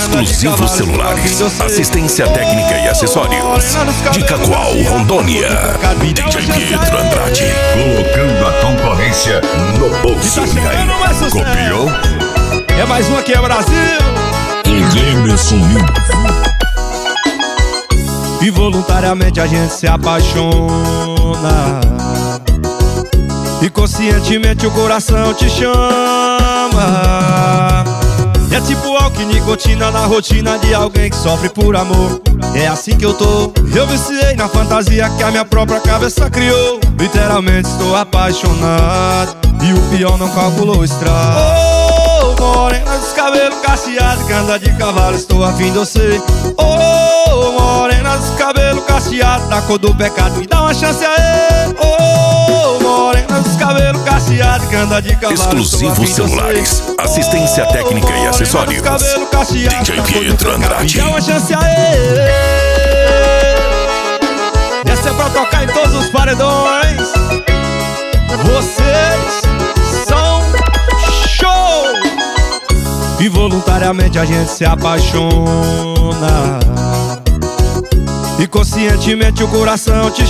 Exclusivo Celulares, assistência técnica e acessórios. Dica Qual, Rondônia. DJ Pietro Andrade. Colocando a concorrência no bolso. E aí, copiou? É mais um aqui, é Brasil. Emerson Lima. Involuntariamente a gente se apaixona e conscientemente o coração te chama. É tipo álcool e nicotina na rotina de alguém que sofre por amor. É assim que eu tô. Eu viciei na fantasia que a minha própria cabeça criou. Literalmente estou apaixonado e o pior não calculou o estrago. Oh, morena dos cabelos cacheados que anda de cavalo, estou afim de você. Oh, morena dos cabelos cacheados da cor do pecado, me dá uma chance aí. Oh, morena dos cabelos cacheados que anda de cavalo, Exclusivo Celulares, assistência técnica e acessórios. DJ Pietro Andrade. Me dá uma chance aí. Essa é pra tocar em todos os paredões. Vocês são show. Involuntariamente a gente se apaixona e conscientemente o coração te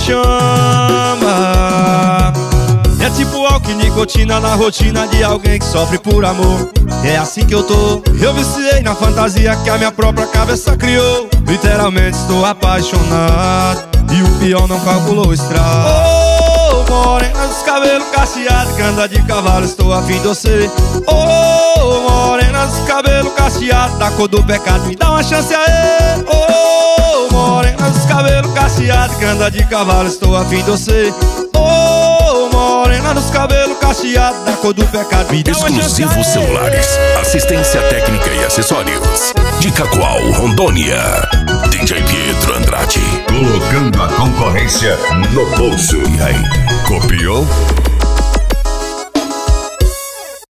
chama. É tipo álcool e nicotina na rotina de alguém que sofre por amor. É assim que eu tô. Eu viciei na fantasia que a minha própria cabeça criou. Literalmente estou apaixonado e o pior não calculou o estrago. Oh, morena dos cabelos cacheados que anda de cavalo, estou afim de você. Oh, morena dos cabelos cacheados da cor do pecado, me dá uma chance aí. Oh, morena dos cabelos cacheados que anda de cavalo, estou afim de você. Oh, morena dos cabelos cacheados da cor do pecado, me dá uma chance aí. Exclusivo Celulares, assistência técnica e acessórios. Dica Qual, Rondônia. DJ Pietro Andrade. Colocando a concorrência no bolso. E aí, copiou?